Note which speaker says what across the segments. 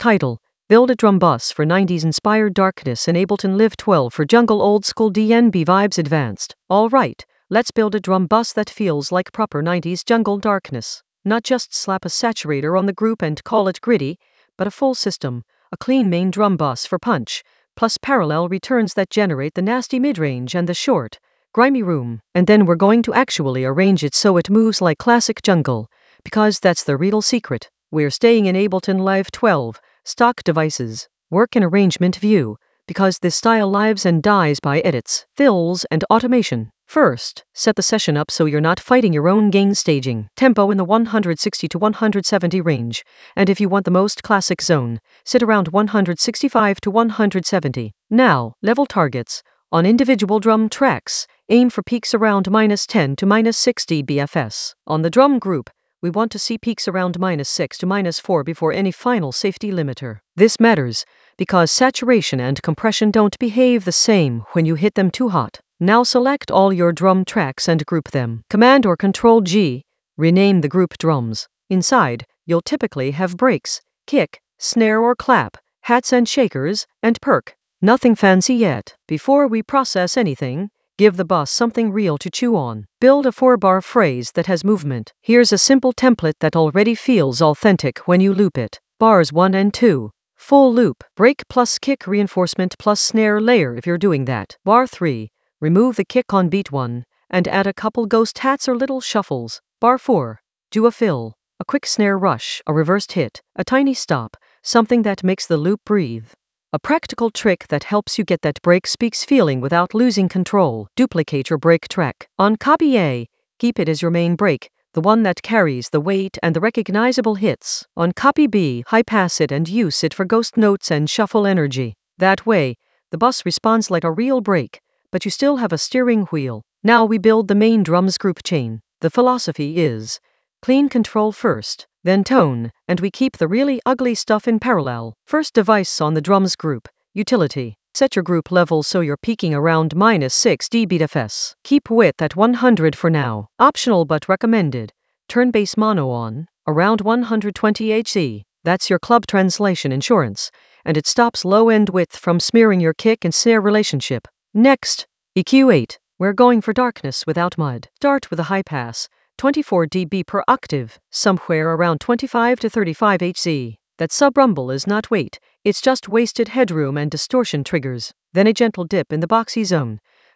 Speaker 1: Title: Build a Drum Bus for 90s-inspired darkness in Ableton Live 12 for jungle old-school DnB vibes advanced. Alright, let's build a drum bus that feels like proper 90s jungle darkness. Not just slap a saturator on the group and call it gritty, but a full system, a clean main drum bus for punch, plus parallel returns that generate the nasty mid-range and the short, grimy room. And then we're going to actually arrange it so it moves like classic jungle, because that's the real secret. We're staying in Ableton Live 12, stock devices, work in arrangement view, because this style lives and dies by edits, fills, and automation. First, set the session up so you're not fighting your own gain staging. Tempo in the 160 to 170 range, and if you want the most classic zone, sit around 165 to 170. Now, level targets. On individual drum tracks, aim for peaks around -10 to -6 dBFS. On the drum group, we want to see peaks around -6 to -4 before any final safety limiter. This matters, because saturation and compression don't behave the same when you hit them too hot. Now select all your drum tracks and group them. Command or Control G, rename the group drums. Inside, you'll typically have breaks, kick, snare or clap, hats and shakers, and perk. Nothing fancy yet. Before we process anything, give the bus something real to chew on. Build a 4-bar phrase that has movement. Here's a simple template that already feels authentic when you loop it. Bars 1 and 2. Full loop. Break plus kick reinforcement plus snare layer if you're doing that. Bar 3. Remove the kick on beat 1, and add a couple ghost hats or little shuffles. Bar 4. Do a fill. A quick snare rush, a reversed hit, a tiny stop, something that makes the loop breathe. A practical trick that helps you get that break speaks feeling without losing control. Duplicate your break track. On copy A, keep it as your main break, the one that carries the weight and the recognizable hits. On copy B, high pass it and use it for ghost notes and shuffle energy. That way, the bus responds like a real break, but you still have a steering wheel. Now we build the main drums group chain. The philosophy is clean control first, then tone, and we keep the really ugly stuff in parallel. First device on the drums group, utility. Set your group level so you're peaking around -6 dBFS. Keep width at 100 for now. Optional but recommended. Turn bass mono on, around 120 Hz. That's your club translation insurance, and it stops low-end width from smearing your kick and snare relationship. Next, EQ 8. We're going for darkness without mud. Start with a high pass, 24 dB per octave, somewhere around 25 to 35 Hz. That sub-rumble is not weight, it's just wasted headroom and distortion triggers. Then a gentle dip in the boxy zone,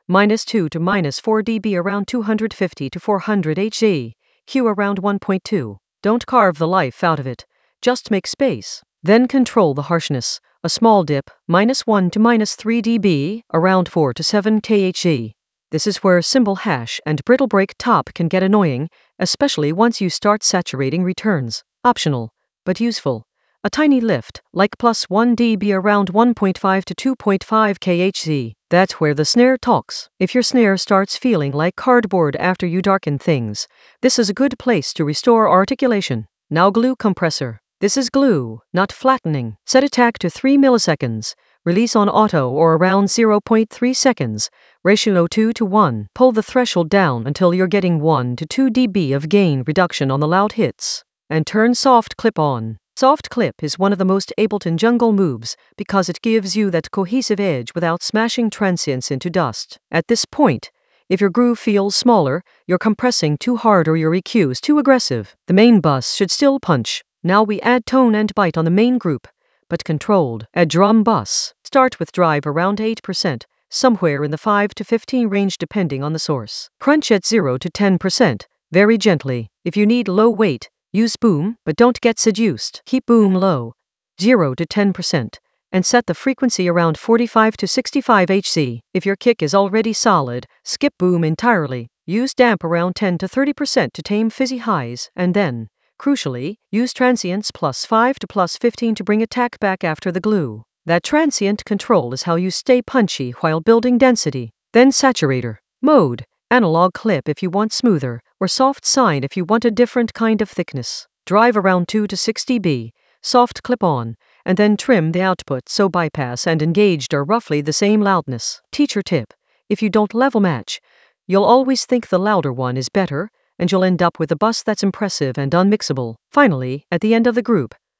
Speaker 1: -2 to -4 dB around 250 to 400 Hz, Q around 1.2. Don't carve the life out of it, just make space. Then control the harshness, a small dip, -1 to -3 dB, around 4 to 7 kHz. This is where cymbal hash and brittle break top can get annoying, especially once you start saturating returns. Optional, but useful. A tiny lift, like +1 dB around 1.5 to 2.5 kHz. That's where the snare talks. If your snare starts feeling like cardboard after you darken things, this is a good place to restore articulation. Now glue compressor. This is glue, not flattening. Set attack to 3 milliseconds. Release on auto or around 0.3 seconds. Ratio 2 to 1. Pull the threshold down until you're getting 1 to 2 dB of gain reduction on the loud hits. And turn soft clip on. Soft clip is one of the most Ableton jungle moves because it gives you that cohesive edge without smashing transients into dust. At this point, if your groove feels smaller, you're compressing too hard or your EQ is too aggressive. The main bus should still punch. Now we add tone and bite on the main group, but controlled. Add drum bus. Start with drive around 8%, somewhere in the 5 to 15 range depending on the source. Crunch at 0 to 10%, very gently. If you need low weight, use boom, but don't get seduced. Keep boom low, 0 to 10%, and set the frequency around 45 to 65 Hz. If your kick is already solid, skip boom entirely. Use damp around 10 to 30% to tame fizzy highs, and then, crucially, use transients +5 to +15 to bring attack back after the glue. That transient control is how you stay punchy while building density. Then saturator. Mode. Analog clip if you want smoother, or soft sine if you want a different kind of thickness. Drive around 2 to 6 dB, soft clip on, and then trim the output so bypass and engaged are roughly the same loudness. Teacher tip. If you don't level match, you'll always think the louder one is better, and you'll end up with a bus that's impressive and unmixable. Finally, at the end of the group,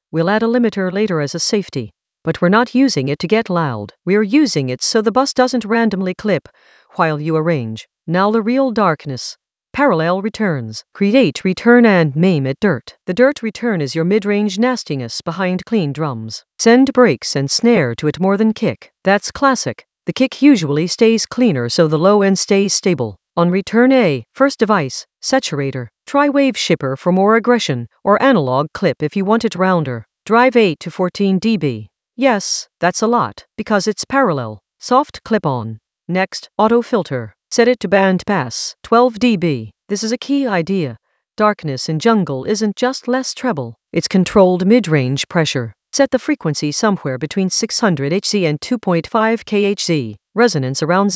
Speaker 1: We'll add a limiter later as a safety. But we're not using it to get loud. We're using it so the bus doesn't randomly clip while you arrange. Now the real darkness. Parallel returns. Create return and name it dirt. The dirt return is your mid-range nastiness behind clean drums. Send breaks and snare to it more than kick. That's classic. The kick usually stays cleaner so the low end stays stable. On return A, first device, saturator. Try wave shipper for more aggression, or analog clip if you want it rounder. Drive 8 to 14 dB. Yes, that's a lot, because it's parallel. Soft clip-on. Next, auto filter. Set it to band pass, 12 dB. This is a key idea. Darkness in jungle isn't just less treble, it's controlled mid-range pressure. Set the frequency somewhere between 600 Hz and 2.5 kHz. Resonance around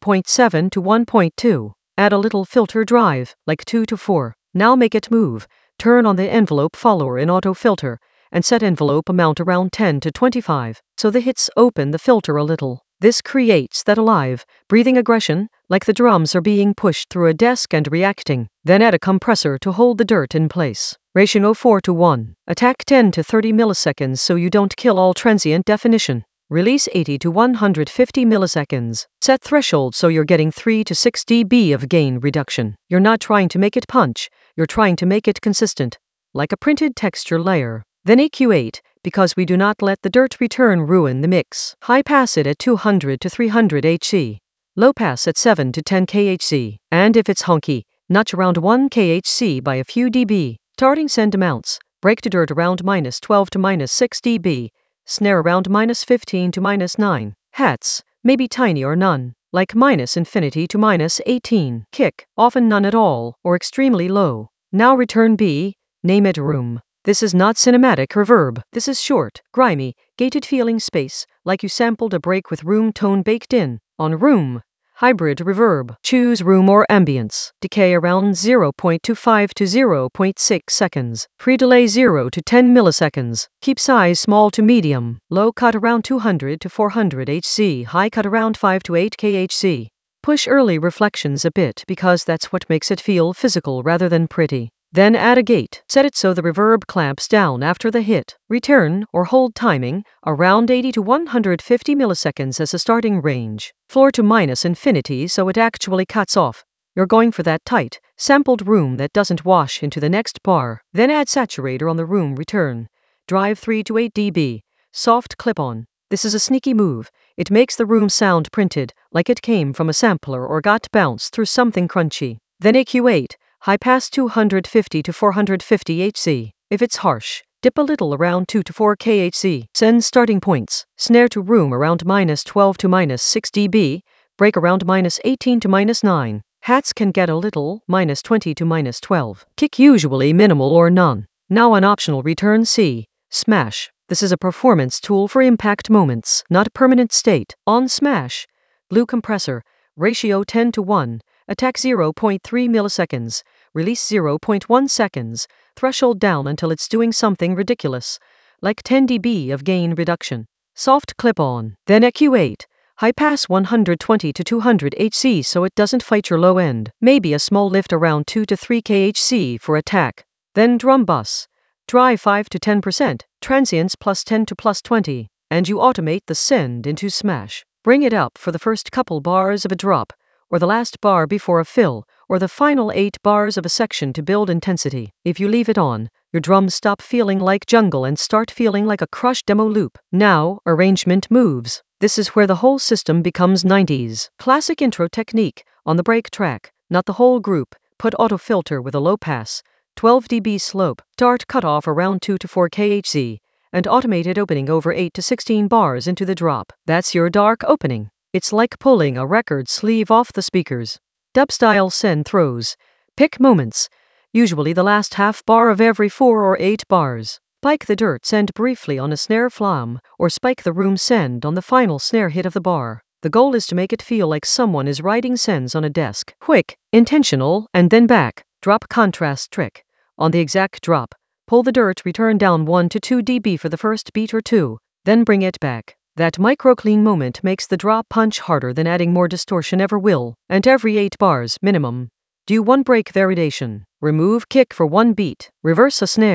Speaker 1: 0.7 to 1.2. Add a little filter drive, like 2 to 4. Now make it move. Turn on the envelope follower in auto filter, and set envelope amount around 10 to 25, so the hits open the filter a little. This creates that alive, breathing aggression, like the drums are being pushed through a desk and reacting. Then add a compressor to hold the dirt in place. Ratio 4 to 1. Attack 10 to 30 milliseconds so you don't kill all transient definition. Release 80 to 150 milliseconds. Set threshold so you're getting 3 to 6 dB of gain reduction. You're not trying to make it punch, you're trying to make it consistent, like a printed texture layer. Then EQ8, because we do not let the dirt return ruin the mix. High pass it at 200 to 300 Hz. Low pass at 7 to 10 kHz. And if it's honky, notch around 1 kHz by a few dB. Starting send amounts. Break to dirt around -12 to -6 dB. Snare around -15 to -9. Hats, maybe tiny or none, like -infinity to -18. Kick, often none at all, or extremely low. Now return B, name it room. This is not cinematic reverb. This is short, grimy, gated feeling space, like you sampled a break with room tone baked in. On room, hybrid reverb. Choose room or ambience. Decay around 0.25 to 0.6 seconds. Pre-delay 0 to 10 milliseconds. Keep size small to medium. Low cut around 200 to 400 Hz. High cut around 5 to 8 kHz. Push early reflections a bit because that's what makes it feel physical rather than pretty. Then add a gate. Set it so the reverb clamps down after the hit. Return, or hold timing, around 80 to 150 milliseconds as a starting range. Floor to -infinity so it actually cuts off. You're going for that tight, sampled room that doesn't wash into the next bar. Then add saturator on the room return. Drive 3 to 8 dB. Soft clip-on. This is a sneaky move. It makes the room sound printed, like it came from a sampler or got bounced through something crunchy. Then EQ8. High pass 250 to 450 Hz. If it's harsh, dip a little around 2 to 4 kHz. Send starting points. Snare to room around -12 to -6 dB. Break around -18 to -9. Hats can get a little, -20 to -12. Kick usually minimal or none. Now an optional return C. Smash. This is a performance tool for impact moments, not permanent state. On smash. Blue compressor. Ratio 10 to 1. Attack 0.3 milliseconds. Release 0.1 seconds. Threshold down until it's doing something ridiculous, like 10 dB of gain reduction. Soft clip-on. Then EQ8. High pass 120 to 200 Hz so it doesn't fight your low end. Maybe a small lift around 2 to 3 kHz for attack. Then drum bus. Dry 5 to 10%. Transients +10 to +20. And you automate the send into smash. Bring it up for the first couple bars of a drop, or the last bar before a fill, or the final 8 bars of a section to build intensity. If you leave it on, your drums stop feeling like jungle and start feeling like a crushed demo loop. Now, arrangement moves. This is where the whole system becomes 90s. Classic intro technique, on the break track, not the whole group. Put auto filter with a low pass, 12 dB slope, start cutoff around 2 to 4 kHz, and automated opening over 8 to 16 bars into the drop. That's your dark opening. It's like pulling a record sleeve off the speakers. Dub-style send throws. Pick moments. Usually the last half bar of every 4 or 8 bars. Spike the dirt send briefly on a snare flam, or spike the room send on the final snare hit of the bar. The goal is to make it feel like someone is writing sends on a desk. Quick, intentional, and then back. Drop contrast trick. On the exact drop, pull the dirt return down 1 to 2 dB for the first beat or two, then bring it back. That micro-clean moment makes the drop punch harder than adding more distortion ever will, and every 8 bars, minimum. Do one break variation. Remove kick for 1 beat. Reverse a snare.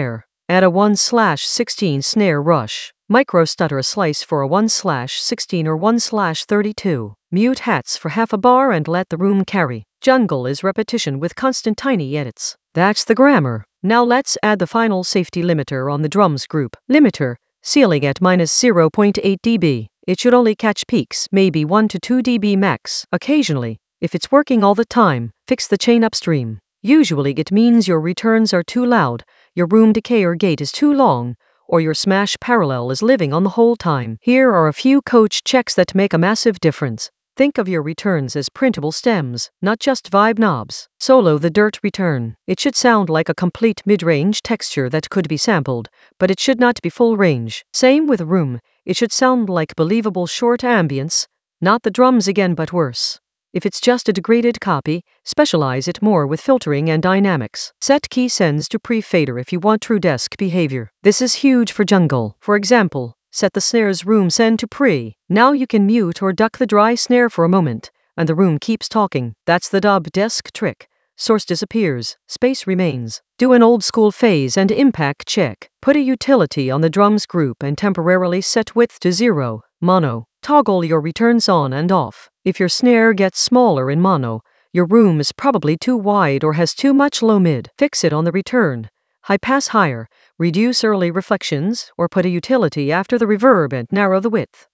Speaker 1: Add a 1/16 snare rush. Micro stutter a slice for a 1/16 or 1/32. Mute hats for half a bar and let the room carry. Jungle is repetition with constant tiny edits. That's the grammar. Now let's add the final safety limiter on the drums group. Limiter, ceiling at -0.8 dB. It should only catch peaks, maybe 1 to 2 dB max, occasionally. If it's working all the time, fix the chain upstream. Usually it means your returns are too loud, your room decay or gate is too long, or your smash parallel is living on the whole time. Here are a few coach checks that make a massive difference. Think of your returns as printable stems, not just vibe knobs. Solo the dirt return. It should sound like a complete mid-range texture that could be sampled, but it should not be full range. Same with room. It should sound like believable short ambience, not the drums again but worse. If it's just a degraded copy, specialize it more with filtering and dynamics. Set key sends to pre-fader if you want true desk behavior. This is huge for jungle. For example, set the snare's room send to pre. Now you can mute or duck the dry snare for a moment, and the room keeps talking. That's the dub desk trick. Source disappears, space remains. Do an old school phase and impact check. Put a utility on the drums group and temporarily set width to 0, mono. Toggle your returns on and off. If your snare gets smaller in mono, your room is probably too wide or has too much low mid. Fix it on the return. High pass higher, reduce early reflections, or put a utility after the reverb and narrow the width.